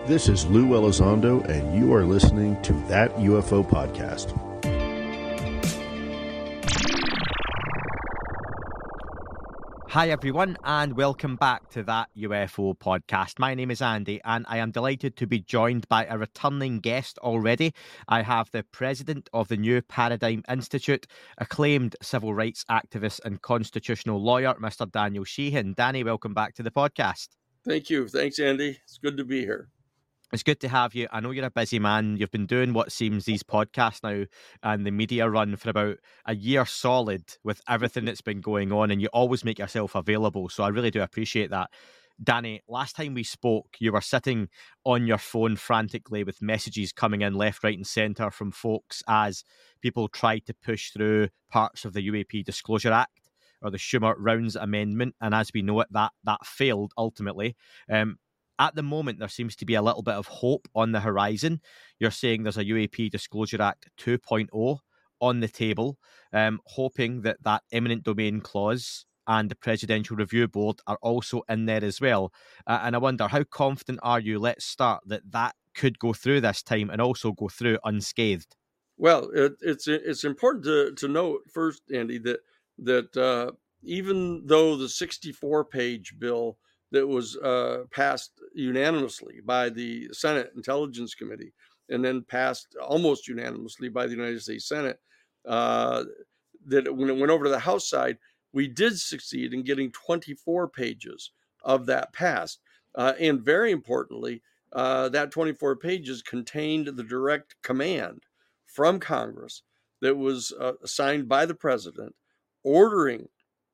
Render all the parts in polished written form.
This is Lou Elizondo, and you are listening to That UFO Podcast. Hi everyone, and welcome back to That UFO Podcast. My name is Andy, and I am delighted to be joined by a returning guest already. I have the president of the New Paradigm Institute, acclaimed civil rights activist and constitutional lawyer, Mr. Daniel Sheehan. Danny, welcome back to the podcast. Thank you. Thanks, Andy. It's good to be here. It's good to have you. I know you're a busy man. You've been doing what seems these podcasts now and the media run for about a year solid with everything that's been going on, and you always make yourself available. So I really do appreciate that. Danny, last time we spoke, you were sitting on your phone frantically with messages coming in left, right and centre from folks as people tried to push through parts of the UAP Disclosure Act or the Schumer-Rounds Amendment. And as we know it, that failed ultimately. At the moment, there seems to be a little bit of hope on the horizon. You're saying there's a UAP Disclosure Act 2.0 on the table, hoping that that eminent domain clause and the Presidential Review Board are also in there as well. And I wonder, how confident are you, let's start, that could go through this time and also go through unscathed? Well, it's important to note first, Andy, that even though the 64-page bill that was passed unanimously by the Senate Intelligence Committee and then passed almost unanimously by the United States Senate, that when it went over to the House side, we did succeed in getting 24 pages of that passed. And very importantly, that 24 pages contained the direct command from Congress that was signed by the president, ordering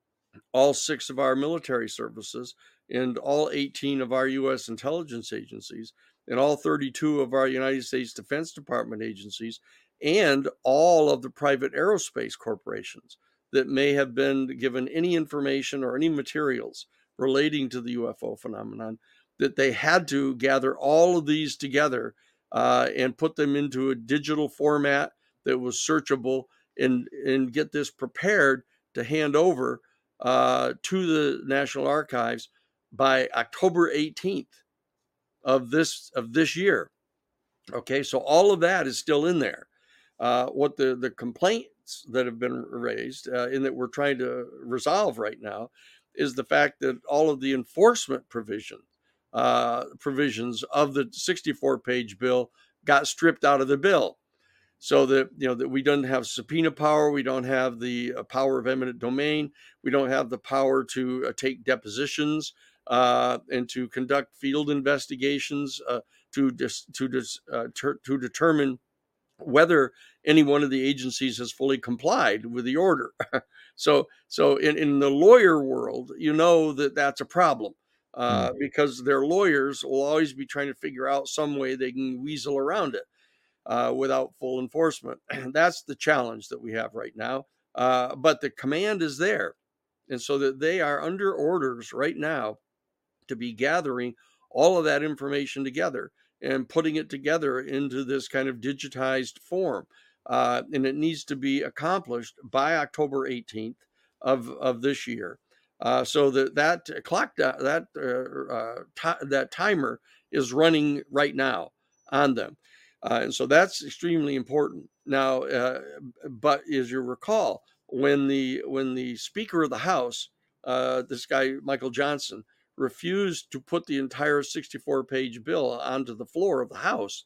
all 6 of our military services and all 18 of our U.S. intelligence agencies and all 32 of our United States Defense Department agencies and all of the private aerospace corporations that may have been given any information or any materials relating to the UFO phenomenon, that they had to gather all of these together and put them into a digital format that was searchable and get this prepared to hand over to the National Archives by October 18th of this year. Okay, so all of that is still in there. What the complaints that have been raised and that we're trying to resolve right now is the fact that all of the enforcement provisions of the 64-page bill got stripped out of the bill. So that we don't have subpoena power, we don't have the power of eminent domain, we don't have the power to take depositions and to conduct field investigations to determine whether any one of the agencies has fully complied with the order. So in the lawyer world, you know that's a problem because their lawyers will always be trying to figure out some way they can weasel around it. Without full enforcement. That's the challenge that we have right now. But the command is there. And so that they are under orders right now to be gathering all of that information together and putting it together into this kind of digitized form. And it needs to be accomplished by October 18th of this year. So that clock, that timer is running right now on them. And so that's extremely important. Now, but as you recall, when the Speaker of the House, this guy, Michael Johnson, refused to put the entire 64-page bill onto the floor of the House,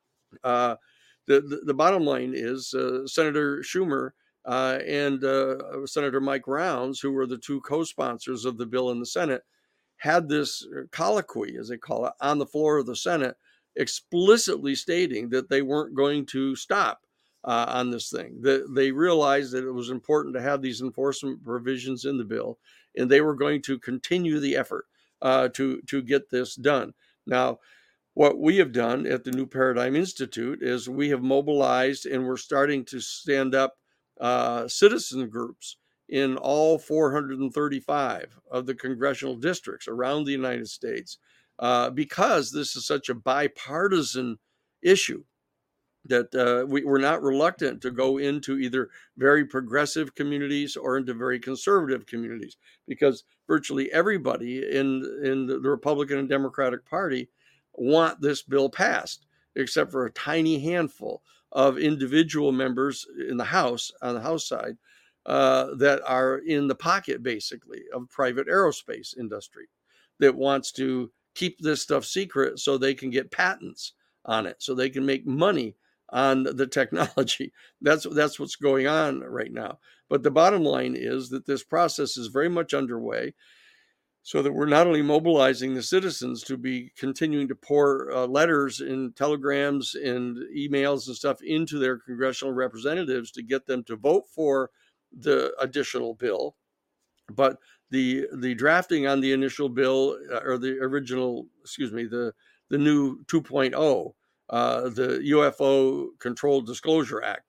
the bottom line is Senator Schumer and Senator Mike Rounds, who were the 2 co-sponsors of the bill in the Senate, had this colloquy, as they call it, on the floor of the Senate, explicitly stating that they weren't going to stop on this thing. That they realized that it was important to have these enforcement provisions in the bill, and they were going to continue the effort to get this done. Now, what we have done at the New Paradigm Institute is we have mobilized and we're starting to stand up citizen groups in all 435 of the congressional districts around the United States because this is such a bipartisan issue that we're not reluctant to go into either very progressive communities or into very conservative communities, because virtually everybody in the Republican and Democratic Party want this bill passed, except for a tiny handful of individual members in the House, on the House side, that are in the pocket, basically, of private aerospace industry that wants to keep this stuff secret so they can get patents on it, so they can make money on the technology. That's what's going on right now. But the bottom line is that this process is very much underway, so that we're not only mobilizing the citizens to be continuing to pour letters and telegrams and emails and stuff into their congressional representatives to get them to vote for the additional bill, but the drafting on the initial bill, or the original, the new 2.0, the UFO Controlled Disclosure Act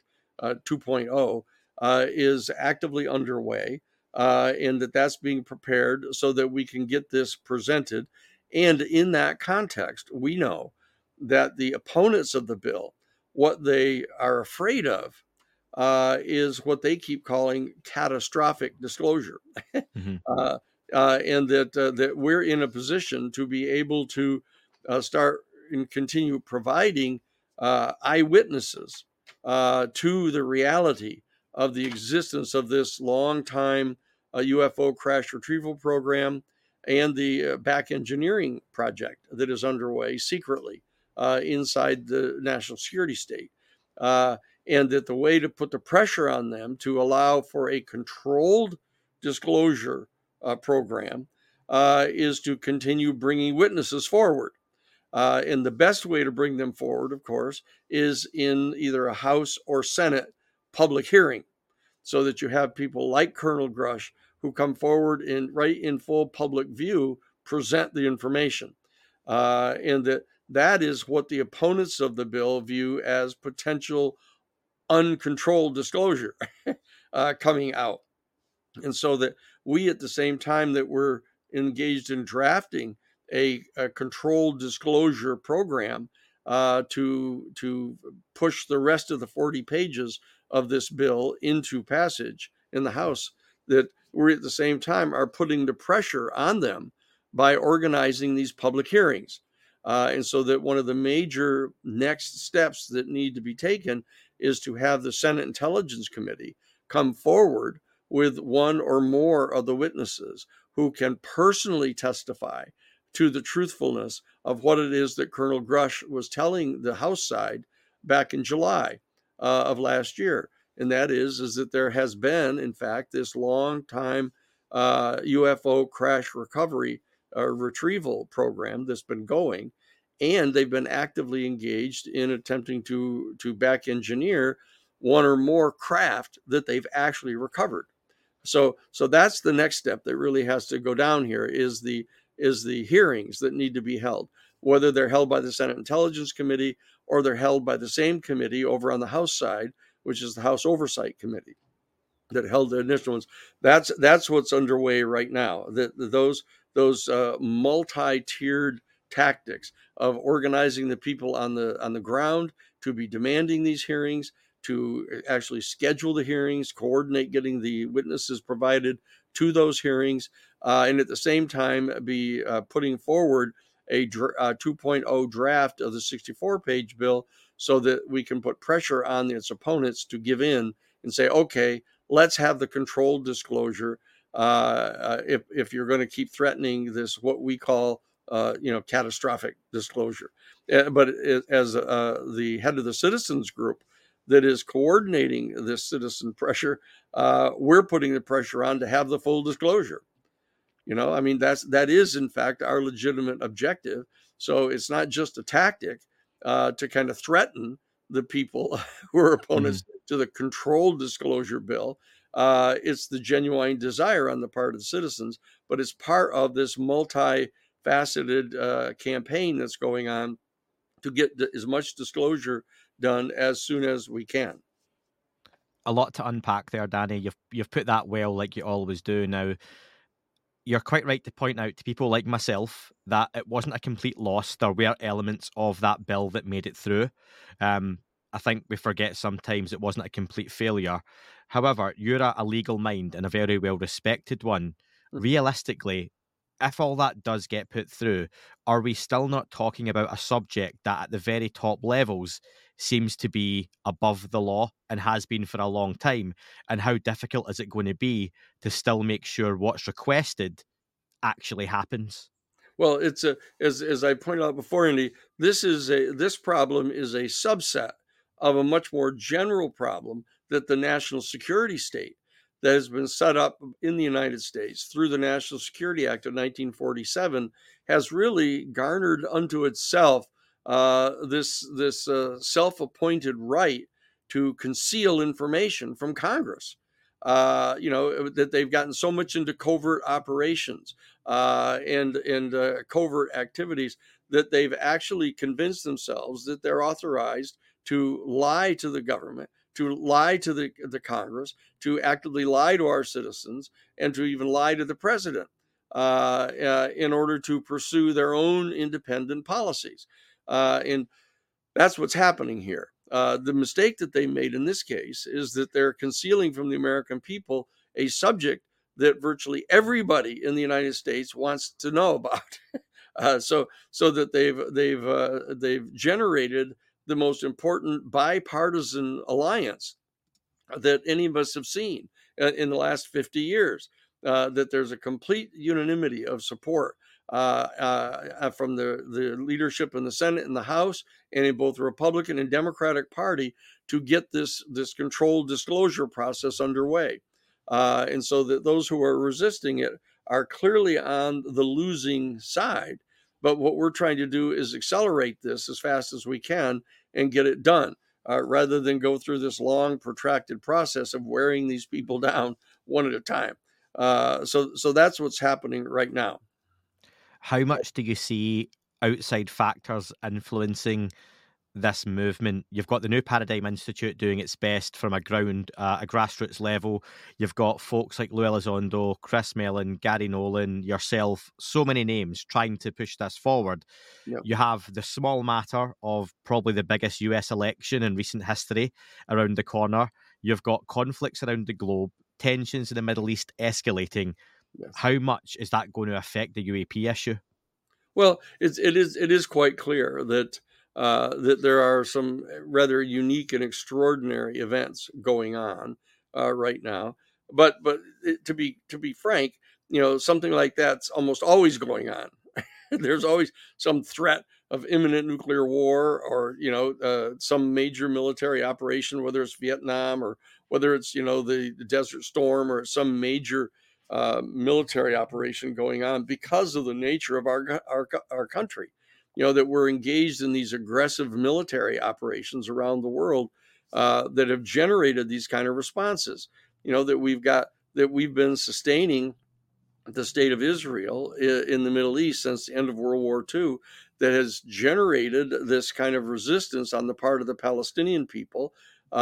2.0, is actively underway, and that's being prepared so that we can get this presented. And in that context, we know that the opponents of the bill, what they are afraid of, is what they keep calling catastrophic disclosure. Mm-hmm. And that we're in a position to be able to start and continue providing eyewitnesses to the reality of the existence of this long-time UFO crash retrieval program and the back engineering project that is underway secretly inside the national security state. And that the way to put the pressure on them to allow for a controlled disclosure program is to continue bringing witnesses forward. And the best way to bring them forward, of course, is in either a House or Senate public hearing, so that you have people like Colonel Grush who come forward and right in full public view present the information. And that is what the opponents of the bill view as potential uncontrolled disclosure coming out. And so that we, at the same time that we're engaged in drafting a controlled disclosure program to push the rest of the 40 pages of this bill into passage in the House, that we at the same time are putting the pressure on them by organizing these public hearings. And so that one of the major next steps that need to be taken is to have the Senate Intelligence Committee come forward with one or more of the witnesses who can personally testify to the truthfulness of what it is that Colonel Grush was telling the House side back in July of last year. And that is that there has been, in fact, this long time UFO crash recovery retrieval program that's been going, and they've been actively engaged in attempting to back engineer one or more craft that they've actually recovered. So that's the next step that really has to go down here, is the hearings that need to be held, whether they're held by the Senate Intelligence Committee or they're held by the same committee over on the House side, which is the House Oversight Committee that held the initial ones. That's what's underway right now. Those multi-tiered tactics of organizing the people on the ground to be demanding these hearings, to actually schedule the hearings, coordinate getting the witnesses provided to those hearings, and at the same time be putting forward a 2.0 draft of the 64-page bill so that we can put pressure on its opponents to give in and say, okay, let's have the controlled disclosure if you're going to keep threatening this, what we call catastrophic disclosure. But as the head of the citizens group that is coordinating this citizen pressure, we're putting the pressure on to have the full disclosure. That is in fact our legitimate objective. So it's not just a tactic to kind of threaten the people who are opponents to the controlled disclosure bill. It's the genuine desire on the part of the citizens, but it's part of this multifaceted campaign that's going on to get as much disclosure done as soon as we can. A lot to unpack there, Danny. You've put that well, like you always do. Now, you're quite right to point out to people like myself that it wasn't a complete loss. There were elements of that bill that made it through. I think we forget sometimes it wasn't a complete failure. However, you're a legal mind and a very well-respected one. Realistically, if all that does get put through, are we still not talking about a subject that at the very top levels seems to be above the law and has been for a long time? And how difficult is it going to be to still make sure what's requested actually happens? Well, it's as I pointed out before, Andy, this problem is a subset of a much more general problem that the national security state that has been set up in the United States through the National Security Act of 1947 has really garnered unto itself this self-appointed right to conceal information from Congress. That they've gotten so much into covert operations and covert activities that they've actually convinced themselves that they're authorized to lie to the government, to lie to the Congress, to actively lie to our citizens, and to even lie to the president in order to pursue their own independent policies. And that's what's happening here. The mistake that they made in this case is that they're concealing from the American people a subject that virtually everybody in the United States wants to know about. So that they've generated the most important bipartisan alliance that any of us have seen in the last 50 years. That there's a complete unanimity of support from the leadership in the Senate and the House, and in both the Republican and Democratic Party, to get this controlled disclosure process underway. And so that those who are resisting it are clearly on the losing side. But what we're trying to do is accelerate this as fast as we can and get it done, rather than go through this long, protracted process of wearing these people down one at a time. So that's what's happening right now. How much do you see outside factors influencing this movement? You've got the New Paradigm Institute doing its best from a grassroots level. You've got folks like Lou Elizondo, Chris Mellon, Gary Nolan, yourself, so many names trying to push this forward. Yep. You have the small matter of probably the biggest US election in recent history around the corner. You've got conflicts around the globe, tensions in the Middle East escalating. Yes. How much is that going to affect the UAP issue? Well, it is quite clear that that there are some rather unique and extraordinary events going on right now. But to be frank, something like that's almost always going on. There's always some threat of imminent nuclear war, or some major military operation, whether it's Vietnam or whether it's the Desert Storm or some major military operation going on, because of the nature of our country. That we're engaged in these aggressive military operations around the world that have generated these kind of responses. That we've been sustaining the state of Israel in the Middle East since the end of World War II, that has generated this kind of resistance on the part of the Palestinian people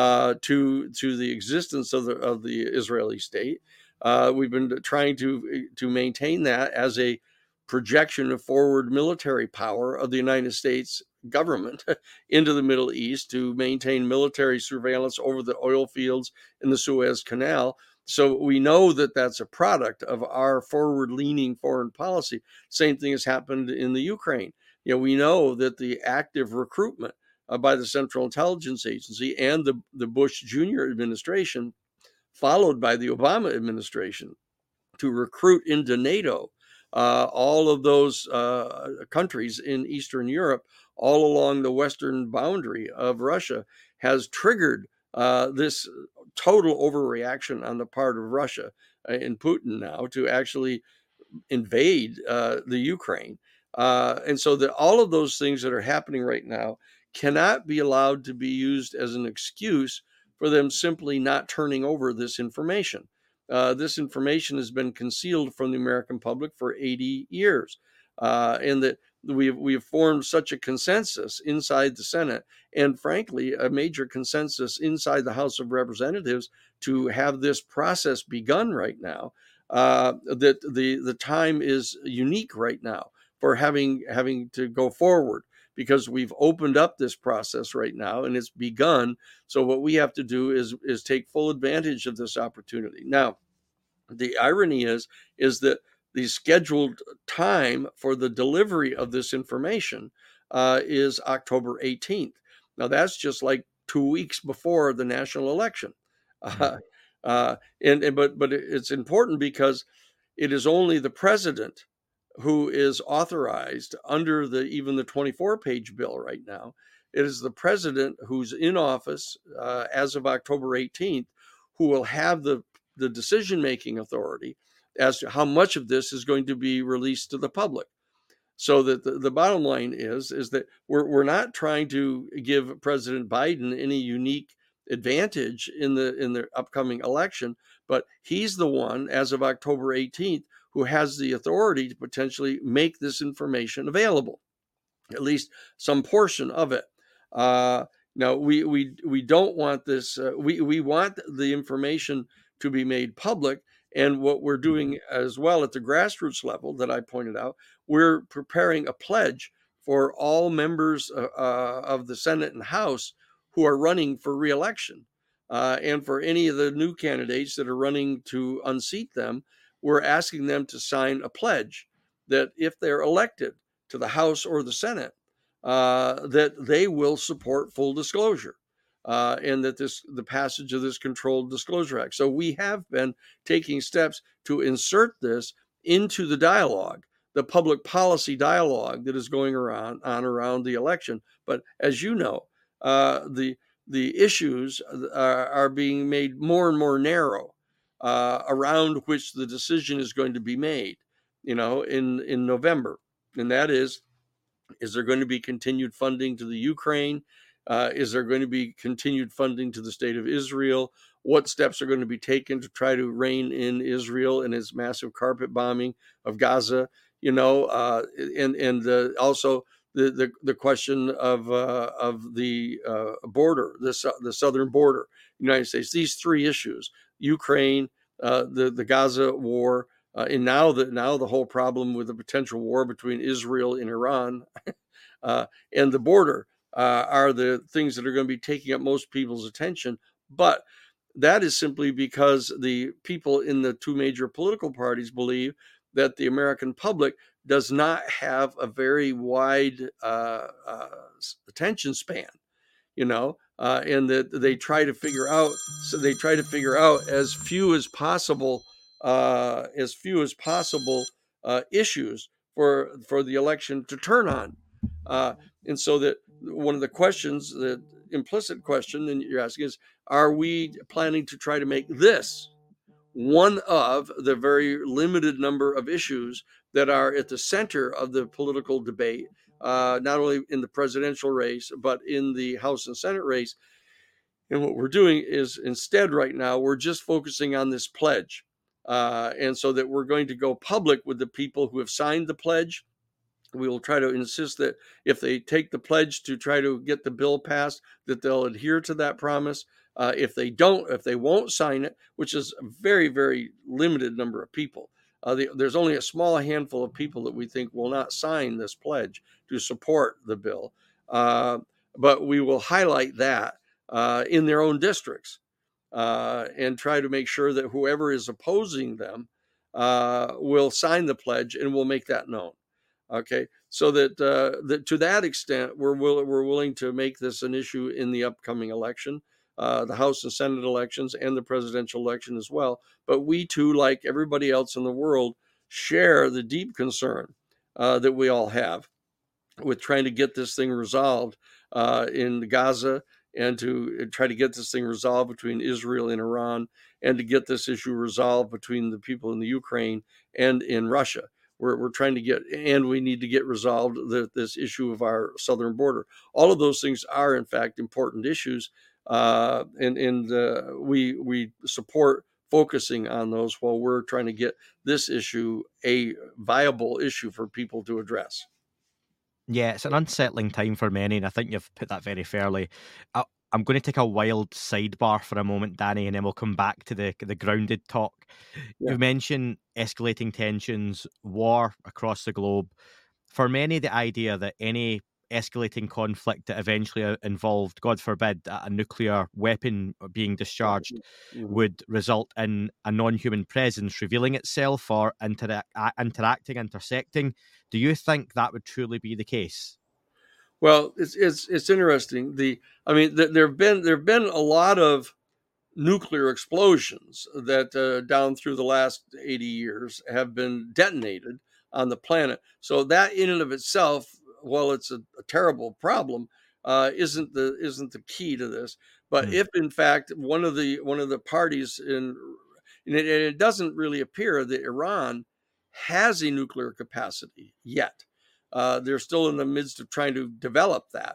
to the existence of the Israeli state. We've been trying to maintain that as a projection of forward military power of the United States government into the Middle East, to maintain military surveillance over the oil fields in the Suez Canal. So we know that that's a product of our forward-leaning foreign policy. Same thing has happened in the Ukraine. We know that the active recruitment by the Central Intelligence Agency and the Bush Jr. administration, followed by the Obama administration, to recruit into NATO all of those countries in Eastern Europe, all along the western boundary of Russia, has triggered this total overreaction on the part of Russia and Putin now to actually invade the Ukraine. And so that all of those things that are happening right now cannot be allowed to be used as an excuse for them simply not turning over this information. This information has been concealed from the American public for 80 years. And that we have formed such a consensus inside the Senate, and frankly, a major consensus inside the House of Representatives, to have this process begun right now, that the time is unique right now for having to go forward, because we've opened up this process right now and it's begun. So what we have to do is take full advantage of this opportunity. Now, the irony is that the scheduled time for the delivery of this information is October 18th. Now, that's just like 2 weeks before the national election. But it's important because it is only the president who is authorized under even the 24-page bill right now. It is the president who's in office as of October 18th who will have the decision-making authority as to how much of this is going to be released to the public. So that the bottom line is that we're not trying to give President Biden any unique advantage in the upcoming election, but he's the one, as of October 18th, who has the authority to potentially make this information available, at least some portion of it. Now, we don't want this. We want the information to be made public. And what we're doing as well at the grassroots level that I pointed out, we're preparing a pledge for all members of the Senate and House who are running for re-election. And for any of the new candidates that are running to unseat them, we're asking them to sign a pledge that if they're elected to the House or the Senate, that they will support full disclosure. And that the passage of this Controlled Disclosure Act. So we have been taking steps to insert this into the dialogue, the public policy dialogue that is going around the election. But as you know, the issues are being made more and more narrow around which the decision is going to be made, in November. And that is there going to be continued funding to the Ukraine? Is there going to be continued funding to the state of Israel? What steps are going to be taken to try to rein in Israel and its massive carpet bombing of Gaza? And also the question of the border, the southern border, United States. These three issues: Ukraine, the Gaza war, and now the whole problem with the potential war between Israel and Iran, and the border. Are the things that are going to be taking up most people's attention. But that is simply because the people in the two major political parties believe that the American public does not have a very wide attention span, and that they try to figure out. So they try to figure out as few as possible issues for the election to turn on. And so that one of the questions, the implicit question that you're asking is, are we planning to try to make this one of the very limited number of issues that are at the center of the political debate, not only in the presidential race, but in the House and Senate race? And what we're doing is instead right now, we're just focusing on this pledge. And so that we're going to go public with the people who have signed the pledge. We will try to insist that if they take the pledge to try to get the bill passed, that they'll adhere to that promise. If they won't sign it, which is a very, very limited number of people, there's only a small handful of people that we think will not sign this pledge to support the bill. But we will highlight that in their own districts and try to make sure that whoever is opposing them will sign the pledge, and we'll make that known. Okay, so that to that extent, we're willing to make this an issue in the upcoming election, the House and Senate elections, and the presidential election as well. But we too, like everybody else in the world, share the deep concern that we all have with trying to get this thing resolved in Gaza, and to try to get this thing resolved between Israel and Iran, and to get this issue resolved between the people in the Ukraine and in Russia. We're trying to get, and we need to get resolved this issue of our southern border. All of those things are, in fact, important issues, and we support focusing on those while we're trying to get this issue a viable issue for people to address. Yeah, it's an unsettling time for many, and I think you've put that very fairly. I'm going to take a wild sidebar for a moment, Danny, and then we'll come back to the grounded talk. Yeah. You mentioned escalating tensions, war across the globe. For many, the idea that any escalating conflict that eventually involved, God forbid, a nuclear weapon being discharged Mhm. would result in a non-human presence revealing itself or interacting, intersecting. Do you think that would truly be the case? Well, it's interesting. There have been a lot of nuclear explosions that down through the last 80 years have been detonated on the planet. So that in and of itself, while it's a terrible problem, isn't the key to this. But Hmm. if in fact one of the parties and it doesn't really appear that Iran has a nuclear capacity yet. They're still in the midst of trying to develop that.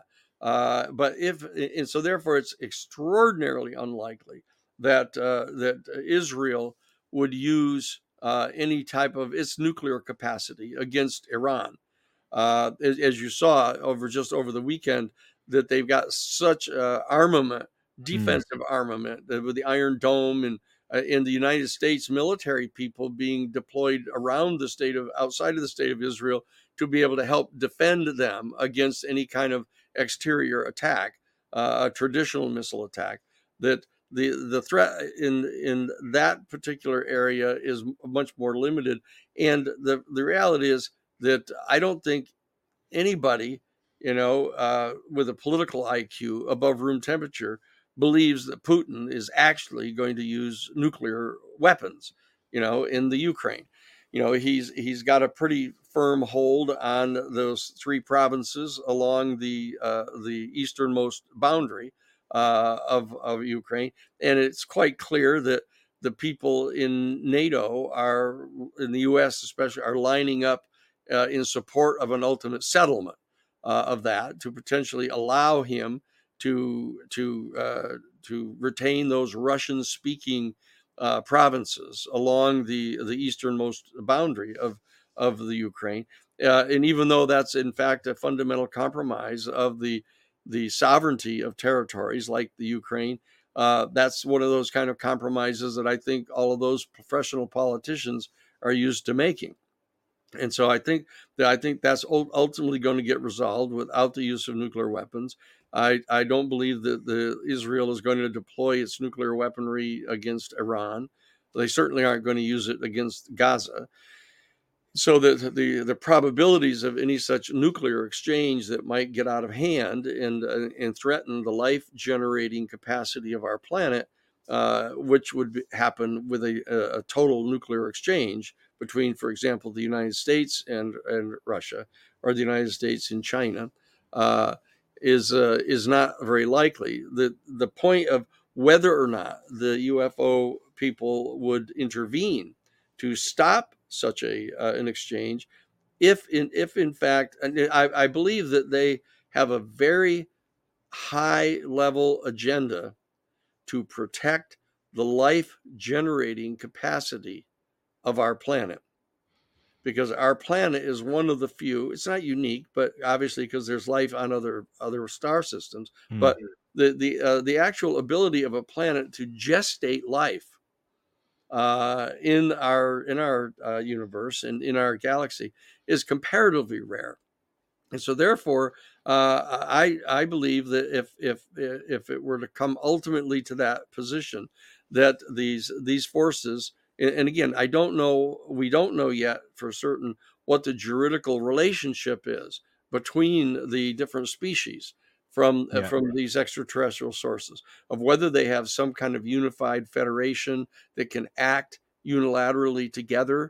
So therefore it's extraordinarily unlikely that Israel would use any type of its nuclear capacity against Iran. As you saw over the weekend, that they've got such armament, Hmm. defensive armament, with the Iron Dome and in the United States military people being deployed around outside of the state of Israel to be able to help defend them against any kind of exterior attack, a traditional missile attack. That the threat in that particular area is much more limited, and the reality is that I don't think anybody, with a political IQ above room temperature believes that Putin is actually going to use nuclear weapons, in the Ukraine. He's got a pretty firm hold on those three provinces along the easternmost boundary of Ukraine, and it's quite clear that the people in NATO in the U.S. especially, are lining up in support of an ultimate settlement of that to potentially allow him to retain those Russian-speaking provinces along the easternmost boundary of the Ukraine. And even though that's in fact a fundamental compromise of the sovereignty of territories like the Ukraine, that's one of those kind of compromises that I think all of those professional politicians are used to making. And so I think that's ultimately going to get resolved without the use of nuclear weapons. I don't believe that Israel is going to deploy its nuclear weaponry against Iran. They certainly aren't going to use it against Gaza. So that the probabilities of any such nuclear exchange that might get out of hand and threaten the life generating capacity of our planet, which would happen with a total nuclear exchange between, for example, the United States and Russia, or the United States and China, is not very likely. The point of whether or not the UFO people would intervene to stop such an exchange, if in fact, and I believe that they have a very high level agenda to protect the life generating capacity of our planet, because our planet is one of the few. It's not unique, but obviously because there's life on other star systems, Hmm. but the actual ability of a planet to gestate life in our universe and in our galaxy is comparatively rare. And so, therefore, I believe that if it were to come ultimately to that position, that these forces, and again, we don't know yet for certain what the juridical relationship is between the different species Yeah. from these extraterrestrial sources, of whether they have some kind of unified federation that can act unilaterally together,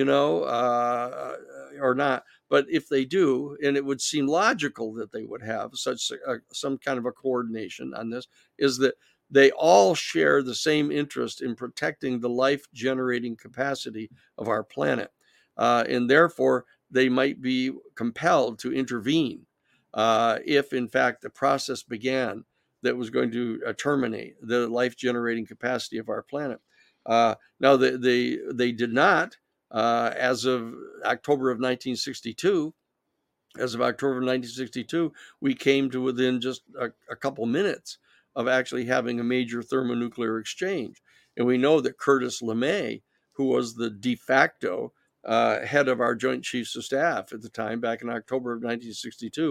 or not. But if they do, and it would seem logical that they would have some kind of a coordination on this, is that they all share the same interest in protecting the life generating capacity of our planet. And therefore, they might be compelled to intervene if, in fact, the process began that was going to terminate the life generating capacity of our planet. Now, they did not, as of October of 1962. As of October 1962, we came to within just a couple minutes of actually having a major thermonuclear exchange. And we know that Curtis LeMay, who was the de facto head of our Joint Chiefs of Staff at the time, back in October of 1962,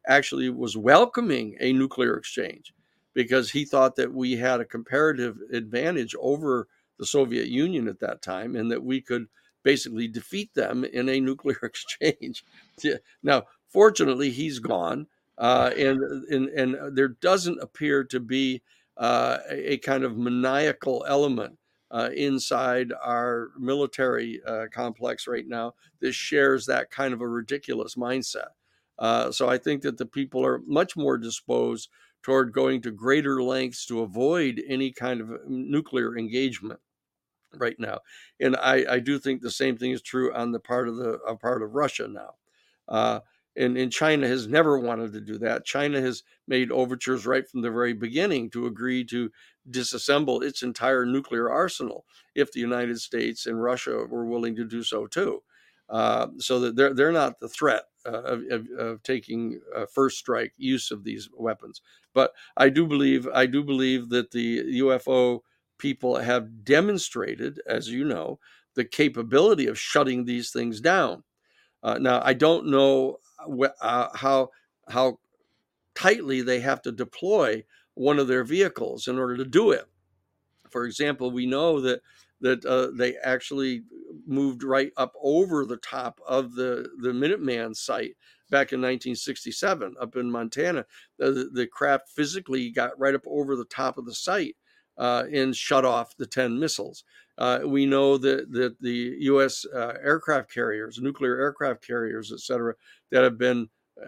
actually was welcoming a nuclear exchange because he thought that we had a comparative advantage over the Soviet Union at that time and that we could basically defeat them in a nuclear exchange. Now, fortunately, he's gone, and there doesn't appear to be a kind of maniacal element inside our military complex right now that shares that kind of a ridiculous mindset. So I think that the people are much more disposed toward going to greater lengths to avoid any kind of nuclear engagement right now. And I do think the same thing is true on the part of Russia now. And China has never wanted to do that. China has made overtures right from the very beginning to agree to disassemble its entire nuclear arsenal if the United States and Russia were willing to do so too. So that they're not the threat of taking first strike use of these weapons. But I do believe that the UFO people have demonstrated, as you know, the capability of shutting these things down. Now, I don't know how tightly they have to deploy one of their vehicles in order to do it. For example, we know that they actually moved right up over the top of the Minuteman site back in 1967 up in Montana. The craft physically got right up over the top of the site and shut off the 10 missiles. We know that the U.S. Aircraft carriers, nuclear aircraft carriers, et cetera, that have been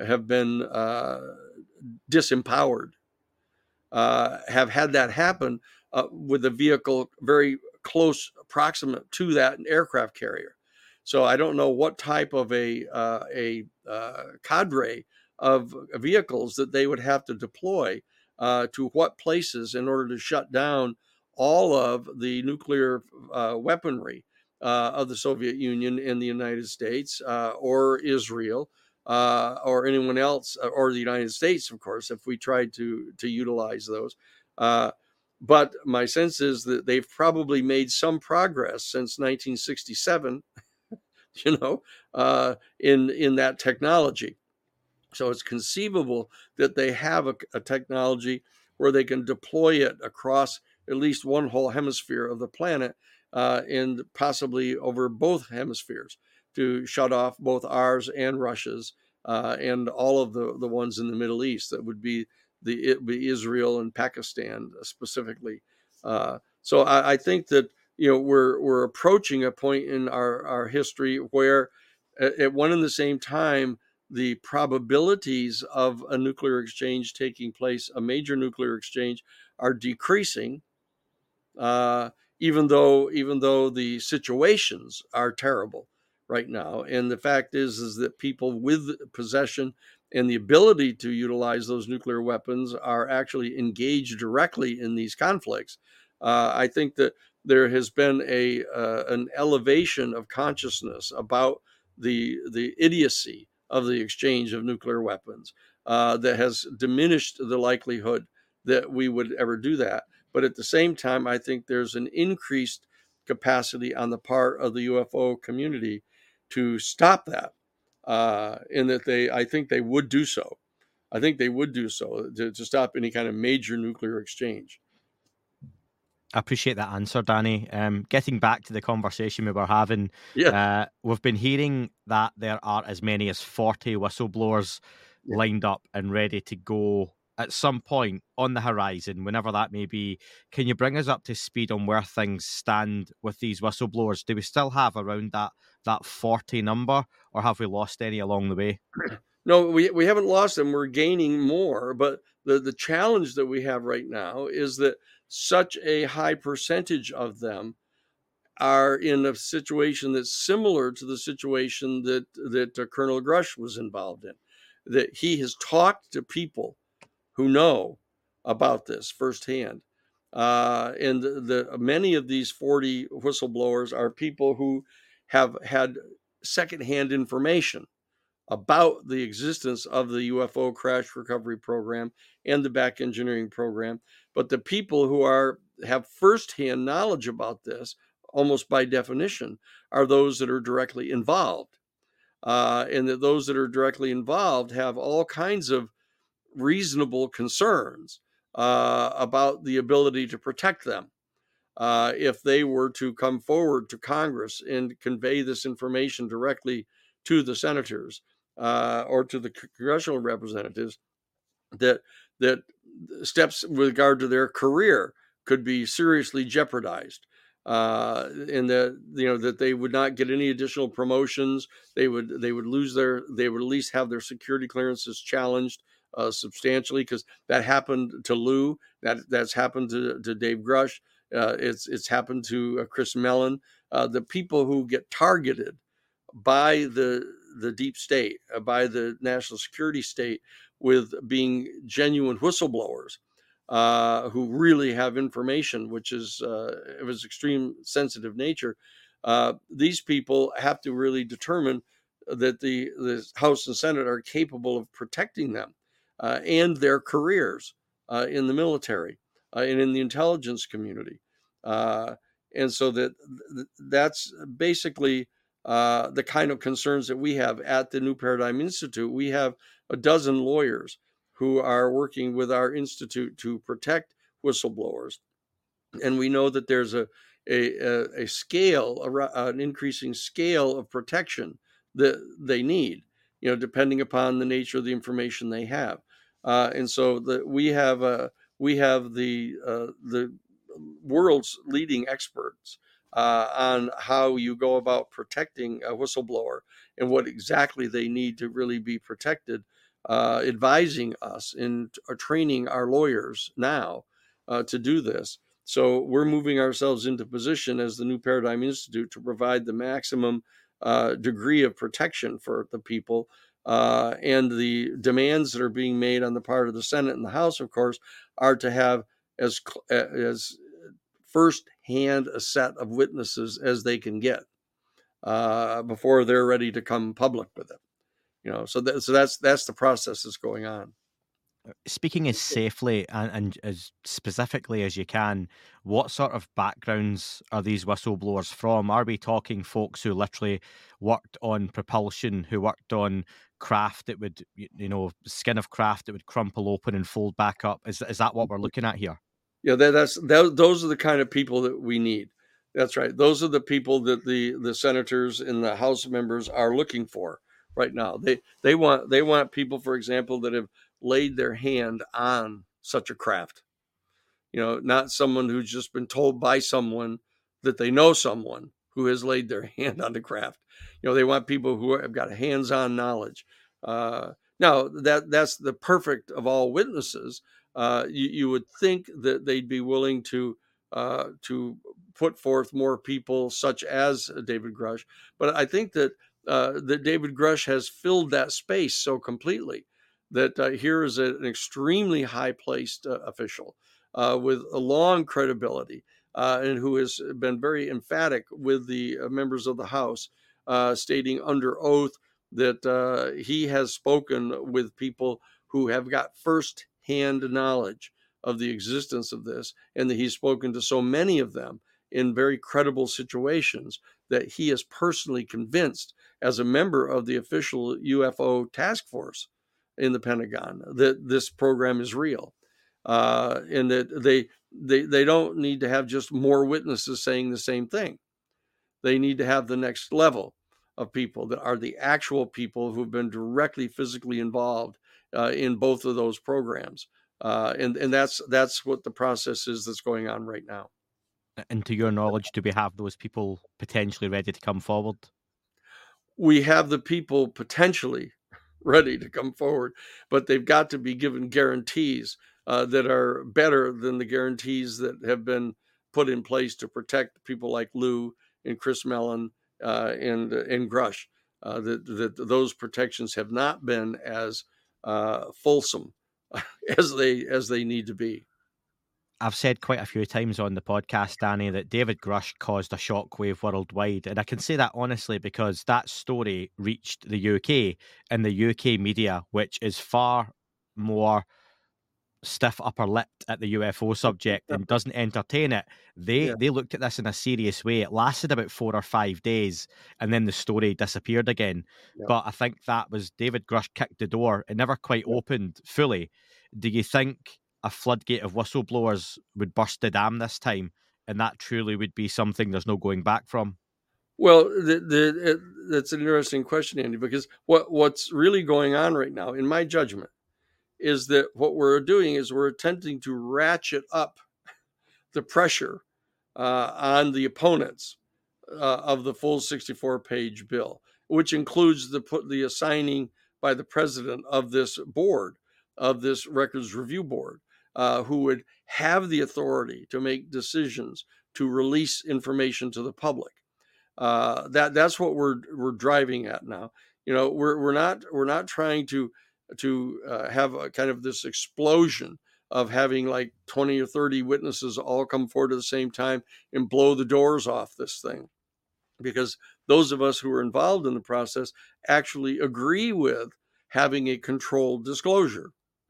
disempowered have had that happen with a vehicle very close, approximate to that aircraft carrier. So I don't know what type of a cadre of vehicles that they would have to deploy to what places in order to shut down all of the nuclear weaponry of the Soviet Union and the United States or Israel or anyone else, or the United States, of course, if we tried to utilize those. But my sense is that they've probably made some progress since 1967, in that technology. So it's conceivable that they have a technology where they can deploy it across at least one whole hemisphere of the planet and possibly over both hemispheres to shut off both ours and Russia's and all of the ones in the Middle East. That would be Israel and Pakistan specifically. So I think that we're approaching a point in our history where at one and the same time the probabilities of a nuclear exchange taking place, a major nuclear exchange, are decreasing, even though the situations are terrible right now. And the fact is that people with possession and the ability to utilize those nuclear weapons are actually engaged directly in these conflicts. I think that there has been an elevation of consciousness about the idiocy of the exchange of nuclear weapons that has diminished the likelihood that we would ever do that. But at the same time, I think there's an increased capacity on the part of the UFO community to stop that, and that I think they would do so. I think they would do so to stop any kind of major nuclear exchange. I appreciate that answer, Danny. Getting back to the conversation we were having, we've been hearing that there are as many as 40 whistleblowers lined up and ready to go at some point on the horizon, whenever that may be. Can you bring us up to speed on where things stand with these whistleblowers? Do we still have around that 40 number, or have we lost any along the way? No, we haven't lost them. We're gaining more. But the challenge that we have right now is that such a high percentage of them are in a situation that's similar to the situation that Colonel Grush was involved in. That he has talked to people who know about this firsthand. And many of these 40 whistleblowers are people who have had secondhand information about the existence of the UFO crash recovery program and the back engineering program. But the people who have firsthand knowledge about this, almost by definition, are those that are directly involved. and that those that are directly involved have all kinds of reasonable concerns about the ability to protect them. If they were to come forward to Congress and convey this information directly to the senators or to the congressional representatives, that steps with regard to their career could be seriously jeopardized, and that they would not get any additional promotions. They would at least have their security clearances challenged substantially, because that happened to Lou, that's happened to Dave Grush, it's happened to Chris Mellon. The people who get targeted by the deep state, by the national security state, with being genuine whistleblowers who really have information which is of its extreme sensitive nature. These people have to really determine that the House and Senate are capable of protecting them and their careers in the military and in the intelligence community. And so that's basically the kind of concerns that we have at the New Paradigm Institute. We have a dozen lawyers who are working with our institute to protect whistleblowers, and we know that there's an increasing scale of protection that they need, depending upon the nature of the information they have, and so we have the world's leading experts on how you go about protecting a whistleblower and what exactly they need to really be protected, advising us and training our lawyers now to do this. So we're moving ourselves into position as the New Paradigm Institute to provide the maximum degree of protection for the people. And the demands that are being made on the part of the Senate and the House, of course, are to have as first-hand a set of witnesses as they can get before they're ready to come public with it. So that's the process that's going on. Speaking as safely and as specifically as you can, what sort of backgrounds are these whistleblowers from? Are we talking folks who literally worked on propulsion, who worked on craft that would, skin of craft that would crumple open and fold back up? Is that what we're looking at here? Yeah, those are the kind of people that we need. That's right. Those are the people that the senators and the House members are looking for right now. They want people, for example, that have laid their hand on such a craft. Not someone who's just been told by someone that they know someone who has laid their hand on the craft. They want people who have got hands-on knowledge. Now that's the perfect of all witnesses. You would think that they'd be willing to put forth more people such as David Grush, but I think that David Grush has filled that space so completely that here is an extremely high-placed official with a long credibility and who has been very emphatic with the members of the House, stating under oath that he has spoken with people who have got first-hand knowledge of the existence of this, and that he's spoken to so many of them in very credible situations that he is personally convinced, as a member of the official UFO task force in the Pentagon, that this program is real, and that they don't need to have just more witnesses saying the same thing. They need to have the next level of people that are the actual people who've been directly physically involved in both of those programs, and that's what the process is that's going on right now. And to your knowledge, do we have those people potentially ready to come forward? We have the people potentially ready to come forward, but they've got to be given guarantees that are better than the guarantees that have been put in place to protect people like Lou and Chris Mellon and Grush. That those protections have not been as fulsome as they need to be. I've said quite a few times on the podcast, Danny, that David Grush caused a shockwave worldwide. And I can say that honestly because that story reached the UK and the UK media, which is far more stiff upper lip at the UFO subject and doesn't entertain it. They looked at this in a serious way. It lasted about 4 or 5 days, and then the story disappeared again. Yeah. But I think that was David Grush kicked the door. It never quite opened fully. Do you think a floodgate of whistleblowers would burst the dam this time, and that truly would be something there's no going back from? Well, that's an interesting question, Andy, because what's really going on right now, in my judgment, is that what we're doing is we're attempting to ratchet up the pressure on the opponents of the full 64-page bill, which includes the assigning by the president of this board, of this records review board, who would have the authority to make decisions to release information to the public. That's what we're driving at now. We're not trying to have a kind of this explosion of having like 20 or 30 witnesses all come forward at the same time and blow the doors off this thing, because those of us who are involved in the process actually agree with having a controlled disclosure,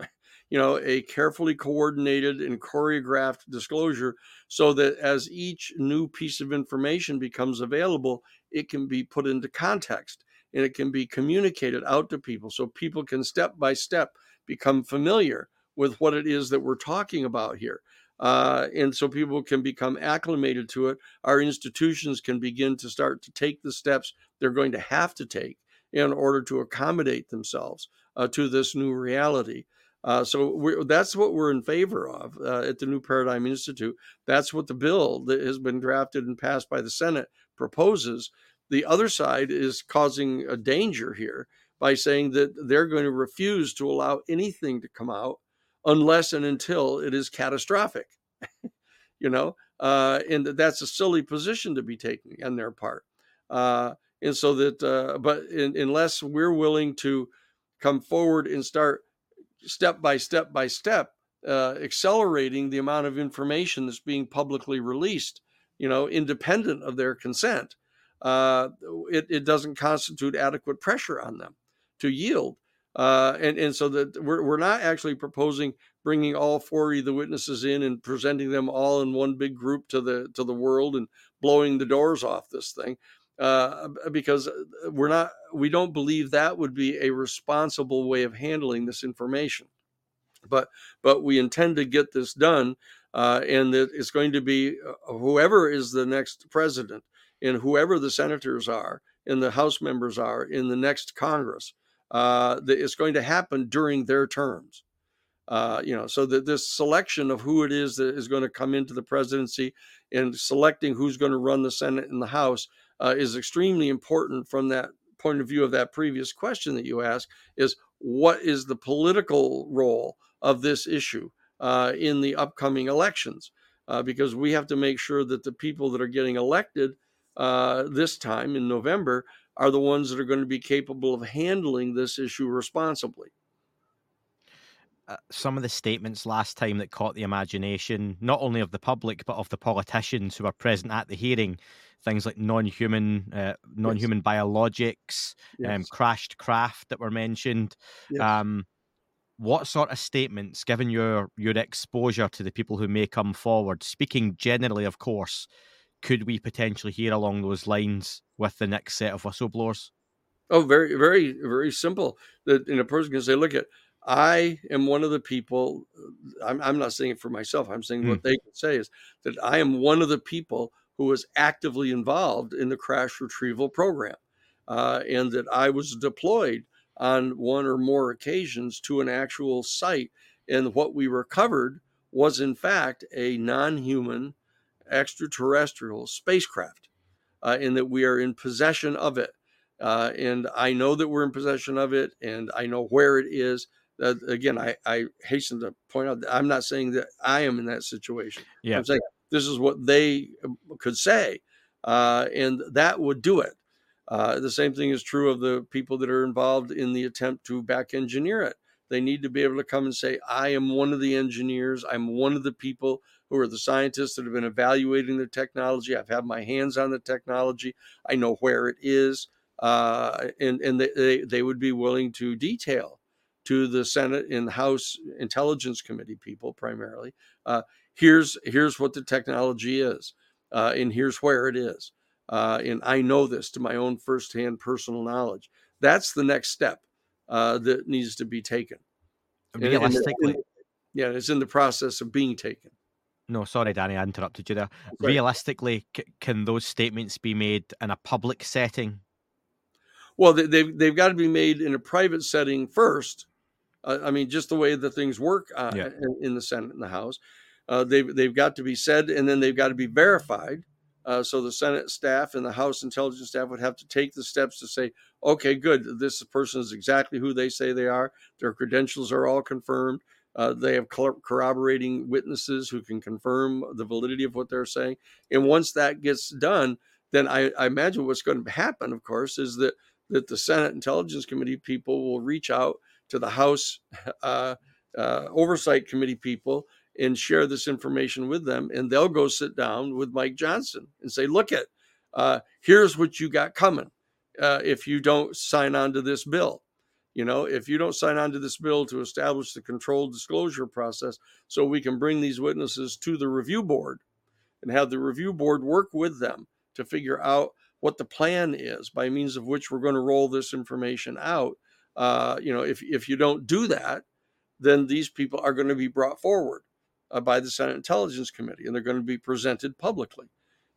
a carefully coordinated and choreographed disclosure, so that as each new piece of information becomes available, it can be put into context and it can be communicated out to people, so people can step by step become familiar with what it is that we're talking about here. And so people can become acclimated to it. Our institutions can begin to start to take the steps they're going to have to take in order to accommodate themselves to this new reality. So that's what we're in favor of at the New Paradigm Institute. That's what the bill that has been drafted and passed by the Senate proposes. The other side is causing a danger here by saying that they're going to refuse to allow anything to come out unless and until it is catastrophic, and that's a silly position to be taking on their part. And so that, but unless we're willing to come forward and start step by step accelerating the amount of information that's being publicly released, independent of their consent, it doesn't constitute adequate pressure on them to yield. And so that we're not actually proposing bringing all 40 of the witnesses in and presenting them all in one big group to the world and blowing the doors off this thing, because we don't believe that would be a responsible way of handling this information. But we intend to get this done, and that it's going to be whoever is the next president and whoever the senators are and the House members are in the next Congress. That it's going to happen during their terms. So that this selection of who it is that is going to come into the presidency and selecting who's going to run the Senate and the House is extremely important from that point of view of that previous question that you asked, is what is the political role of this issue in the upcoming elections? Because we have to make sure that the people that are getting elected this time in November are the ones that are going to be capable of handling this issue responsibly. Some of the statements last time that caught the imagination, not only of the public, but of the politicians who were present at the hearing, things like non-human biologics, Yes. crashed craft that were mentioned. Yes. What sort of statements, given your exposure to the people who may come forward, speaking generally, of course, could we potentially hear along those lines with the next set of whistleblowers? Oh, very, very, very simple. That a person can say, look, I am one of the people, I'm not saying it for myself, I'm saying what they can say is that I am one of the people who was actively involved in the crash retrieval program, and that I was deployed on one or more occasions to an actual site. And what we recovered was, in fact, a non-human extraterrestrial spacecraft, and that we are in possession of it. And I know that we're in possession of it, and I know where it is. Again, I hasten to point out that I'm not saying that I am in that situation. Yeah. I'm saying this is what they could say, and that would do it. The same thing is true of the people that are involved in the attempt to back engineer it. They need to be able to come and say, I am one of the engineers. I'm one of the people who are the scientists that have been evaluating the technology. I've had my hands on the technology. I know where it is. And they would be willing to detail to the Senate and House Intelligence Committee people primarily. Here's what the technology is, and here's where it is. And I know this to my own firsthand personal knowledge. That's the next step that needs to be taken. Realistically, it's in the process of being taken. No, sorry, Danny, I interrupted you there. Sorry. Realistically, can those statements be made in a public setting? Well, they've got to be made in a private setting first. I mean, just the way the things work in the Senate and the House, they've got to be said, and then they've got to be verified. So the Senate staff and the House Intelligence staff would have to take the steps to say, okay, good, this person is exactly who they say they are. Their credentials are all confirmed. They have corroborating witnesses who can confirm the validity of what they're saying. And once that gets done, then I imagine what's going to happen, of course, is that the Senate Intelligence Committee people will reach out to the House Oversight Committee people and share this information with them, and they'll go sit down with Mike Johnson and say, look here's what you got coming if you don't sign on to this bill. If you don't sign on to this bill to establish the controlled disclosure process so we can bring these witnesses to the review board and have the review board work with them to figure out what the plan is by means of which we're going to roll this information out. If you don't do that, then these people are going to be brought forward by the Senate Intelligence Committee, and they're going to be presented publicly.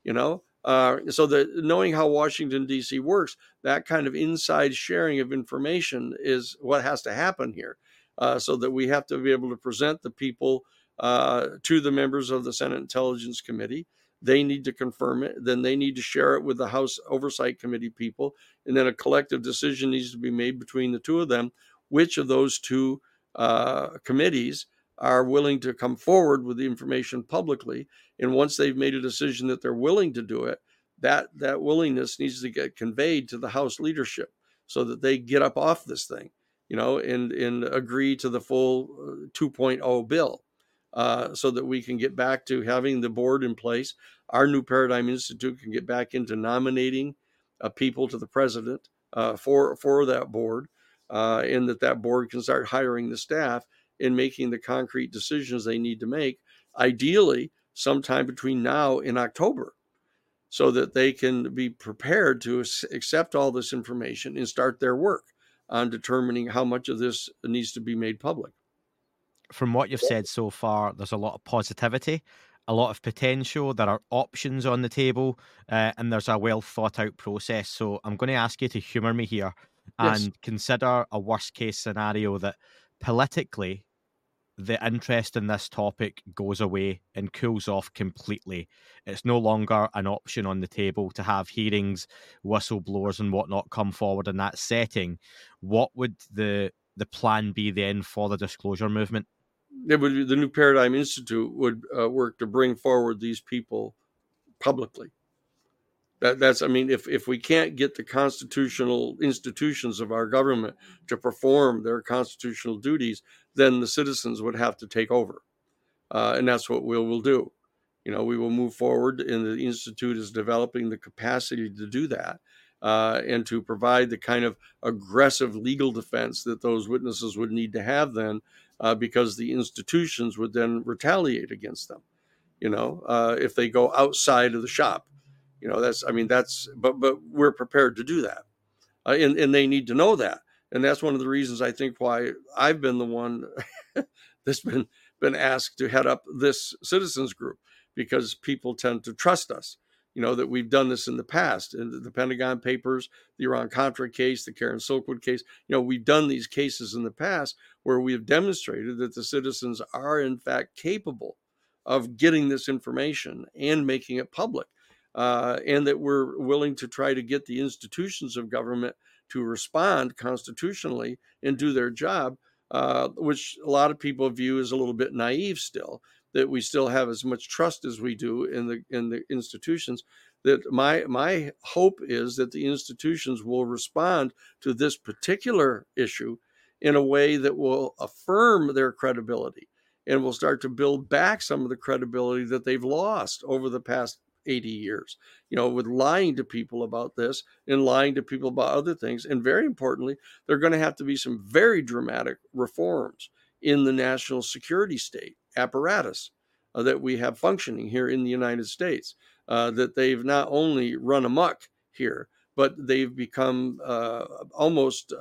So that knowing how Washington, D.C. works, that kind of inside sharing of information is what has to happen here, so that we have to be able to present the people to the members of the Senate Intelligence Committee. They need to confirm it. Then they need to share it with the House Oversight Committee people. And then a collective decision needs to be made between the two of them, which of those two committees are willing to come forward with the information publicly. And once they've made a decision that they're willing to do it, that willingness needs to get conveyed to the House leadership so that they get up off this thing, and agree to the full 2.0 bill. So that we can get back to having the board in place. Our New Paradigm Institute can get back into nominating people to the president for that board, and that board can start hiring the staff and making the concrete decisions they need to make, ideally sometime between now and October, so that they can be prepared to accept all this information and start their work on determining how much of this needs to be made public. From what you've said so far, there's a lot of positivity, a lot of potential. There are options on the table, and there's a well thought out process. So I'm going to ask you to humour me here and consider a worst case scenario that politically the interest in this topic goes away and cools off completely. It's no longer an option on the table to have hearings, whistleblowers and whatnot come forward in that setting. What would the plan be then for the disclosure movement? It would be the New Paradigm Institute would work to bring forward these people publicly. If we can't get the constitutional institutions of our government to perform their constitutional duties, then the citizens would have to take over. And that's what we will do. We will move forward, and the Institute is developing the capacity to do that and to provide the kind of aggressive legal defense that those witnesses would need to have then, because the institutions would then retaliate against them, if they go outside of the shop. But we're prepared to do that. And they need to know that. And that's one of the reasons I think why I've been the one that's been asked to head up this citizens group, because people tend to trust us, that we've done this in the past. In the Pentagon Papers, the Iran-Contra case, the Karen Silkwood case, we've done these cases in the past where we have demonstrated that the citizens are in fact capable of getting this information and making it public. And that we're willing to try to get the institutions of government to respond constitutionally and do their job, which a lot of people view as a little bit naive still, that we still have as much trust as we do in the institutions. That my hope is that the institutions will respond to this particular issue in a way that will affirm their credibility and will start to build back some of the credibility that they've lost over the past 80 years, with lying to people about this and lying to people about other things. And very importantly, there are going to have to be some very dramatic reforms in the national security state apparatus that we have functioning here in the United States, that they've not only run amok here, but they've become almost,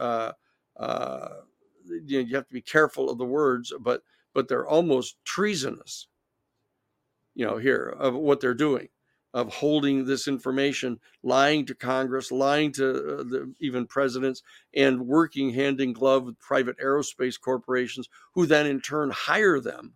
you have to be careful of the words, but they're almost treasonous, here of what they're doing, of holding this information, lying to Congress, lying to even presidents, and working hand in glove with private aerospace corporations, who then in turn hire them,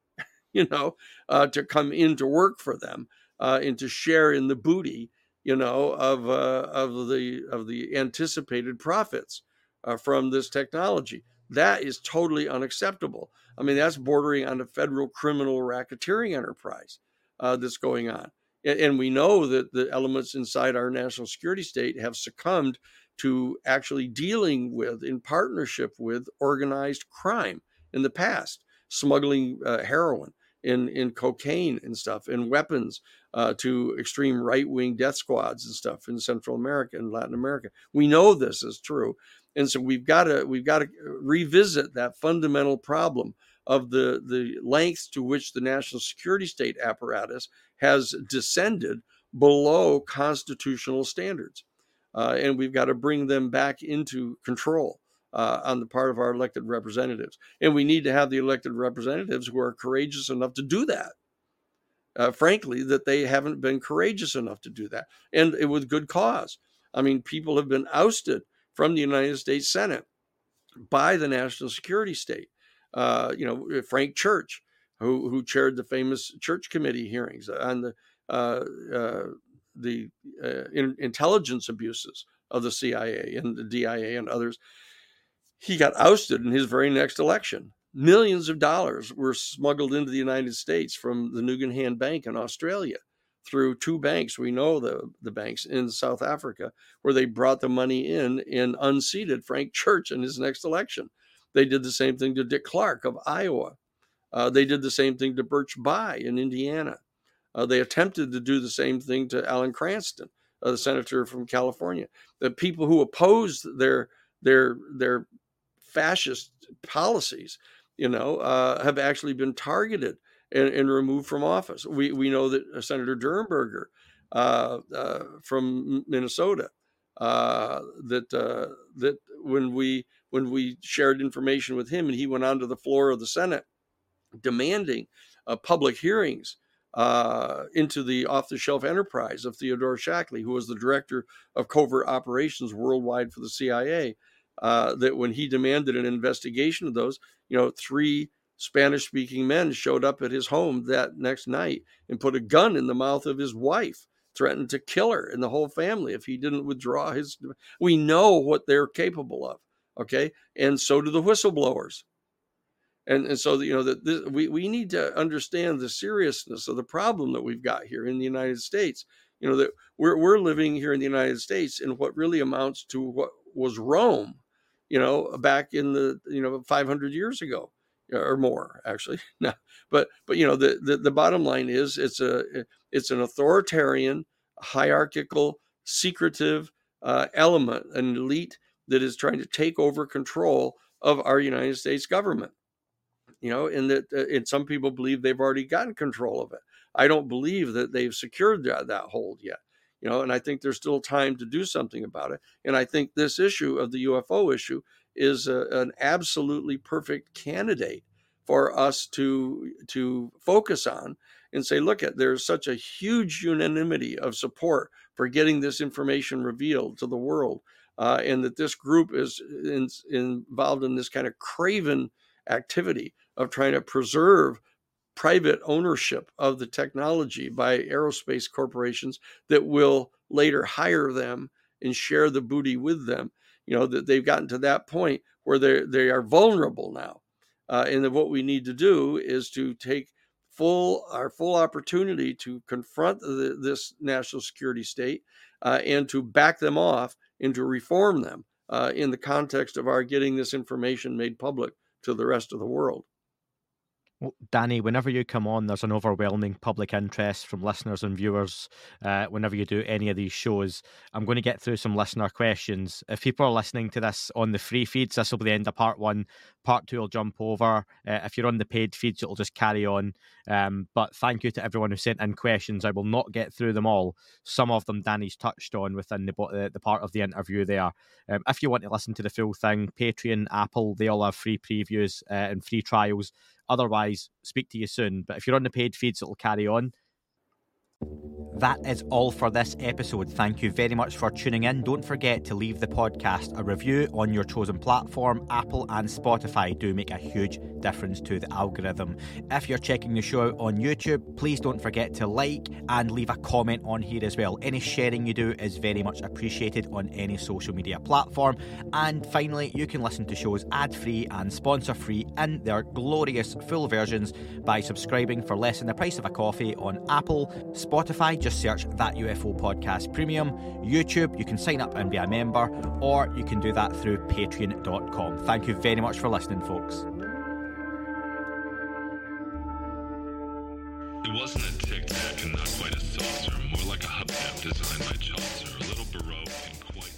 to come in to work for them, and to share in the booty, of the anticipated profits from this technology. That is totally unacceptable. I mean, that's bordering on a federal criminal racketeering enterprise that's going on. And we know that the elements inside our national security state have succumbed to actually dealing with, in partnership with, organized crime in the past, smuggling heroin in cocaine and stuff, and weapons to extreme right-wing death squads and stuff in Central America and Latin America. We know this is true. And so we've got to revisit that fundamental problem of the lengths to which the national security state apparatus has descended below constitutional standards. And we've got to bring them back into control on the part of our elected representatives. And we need to have the elected representatives who are courageous enough to do that. Frankly, that they haven't been courageous enough to do that, and with good cause. I mean, people have been ousted from the United States Senate by the national security state. Frank Church, who chaired the famous Church Committee hearings on the intelligence abuses of the CIA and the DIA and others, he got ousted in his very next election. Millions of dollars were smuggled into the United States from the Nugan Bank in Australia through two banks. We know the banks in South Africa, where they brought the money in and unseated Frank Church in his next election. They did the same thing to Dick Clark of Iowa. They did the same thing to Birch Bayh in Indiana. They attempted to do the same thing to Alan Cranston, the senator from California. The people who opposed their fascist policies, have actually been targeted and removed from office. We know that Senator Durenberger from Minnesota, that when we shared information with him and he went onto the floor of the Senate demanding public hearings into the off-the-shelf enterprise of Theodore Shackley, who was the director of covert operations worldwide for the CIA, that when he demanded an investigation of those, 3 Spanish-speaking men showed up at his home that next night and put a gun in the mouth of his wife, threatened to kill her and the whole family if he didn't withdraw his. We know what they're capable of, okay? And so do the whistleblowers. And so, we need to understand the seriousness of the problem that we've got here in the United States. That we're living here in the United States in what really amounts to what was Rome, back in the 500 years ago or more, actually. No, but the bottom line is it's an authoritarian, hierarchical, secretive element, an elite that is trying to take over control of our United States government. And some people believe they've already gotten control of it. I don't believe that they've secured that hold yet. And I think there's still time to do something about it. And I think this issue of the UFO issue is an absolutely perfect candidate for us to focus on and say, look, there's such a huge unanimity of support for getting this information revealed to the world, and that this group is involved in this kind of craven activity of trying to preserve private ownership of the technology by aerospace corporations that will later hire them and share the booty with them. That they've gotten to that point where they are vulnerable now. And then what we need to do is to take our full opportunity to confront this national security state and to back them off and to reform them in the context of our getting this information made public to the rest of the world. Well, Danny, whenever you come on, there's an overwhelming public interest from listeners and viewers. Whenever you do any of these shows, I'm going to get through some listener questions. If people are listening to this on the free feeds, this will be the end of part 1. Part 2 will jump over. If you're on the paid feeds, it'll just carry on. But thank you to everyone who sent in questions. I will not get through them all. Some of them Danny's touched on within the part of the interview there. If you want to listen to the full thing, Patreon, Apple, they all have free previews and free trials. Otherwise, speak to you soon. But if you're on the paid feeds, it'll carry on. That is all for this episode. Thank you very much for tuning in. Don't forget to leave the podcast a review on your chosen platform. Apple and Spotify do make a huge difference to the algorithm. If you're checking the show out on YouTube, please don't forget to like and leave a comment on here as well. Any sharing you do is very much appreciated on any social media platform. And finally, you can listen to shows ad-free and sponsor-free in their glorious full versions by subscribing for less than the price of a coffee on Apple, Spotify, just search That UFO Podcast Premium. YouTube, you can sign up and be a member, or you can do that through patreon.com. Thank you very much for listening, folks. It wasn't a tic tac and not quite a saucer, more like a hubcap designed by Chaucer, a little baroque and quite